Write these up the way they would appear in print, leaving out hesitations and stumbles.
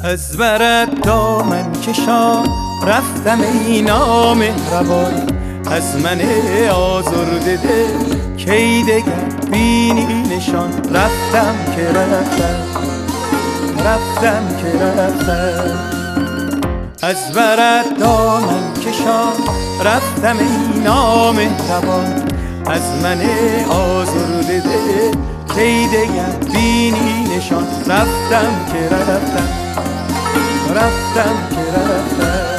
از برت دامن کشان رفتم ای نامهربان، از من آزرده دل کی دگر بینی نشان. رفتم که رفتم، رفتم که رفتم، از برت دامن کشان رفتم ای نامهربان، از من آزرده دل کی دگر بینی نشان. رفتم که رفتم، رفتم که رفتم.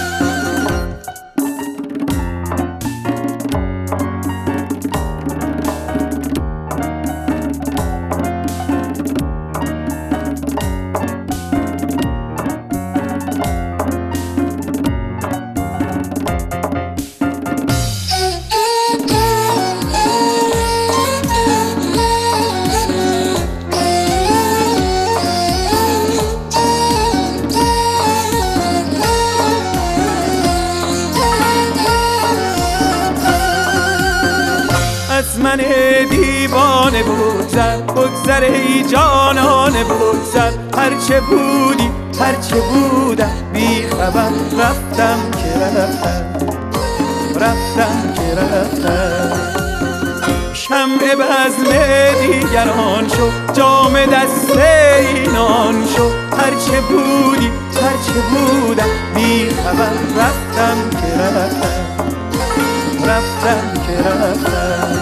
از من دیوانه بگذر ای جانانه بگذر، هرچه بودی هرچه بودم بی خبر. رفتم که رفتم، رفتم که رفتم. شمع بزم دیگران شو، جام دست اینان شو، هرچه بودی هرچه بودم بی خبر. رفتم که رفتم، رفتم که رفتم.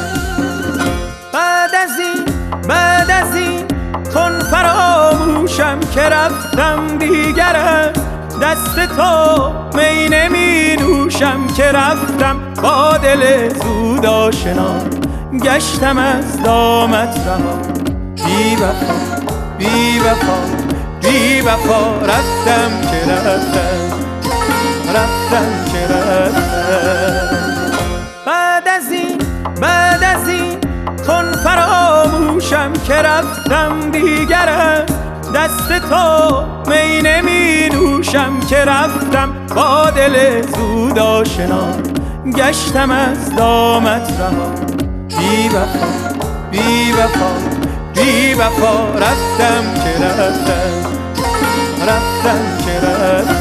بعد از این کن فراموشم که رفتم دیگر از دست تو می نمی نوشم. که رفتم با دل زود آشنا، گشتم از دامت رها. بی وفا بی وفا بی وفا، رفتم که رفتم، رفتم که رفتم. بعد از این کن فراموشم که رفتم دیگر از دست تو می نمی نوشم. که رفتم با دل زود آشنا، گشتم از دامت رها. بی وفا بی وفا بی وفا، رفتم که رفتم، رفتم که رفتم.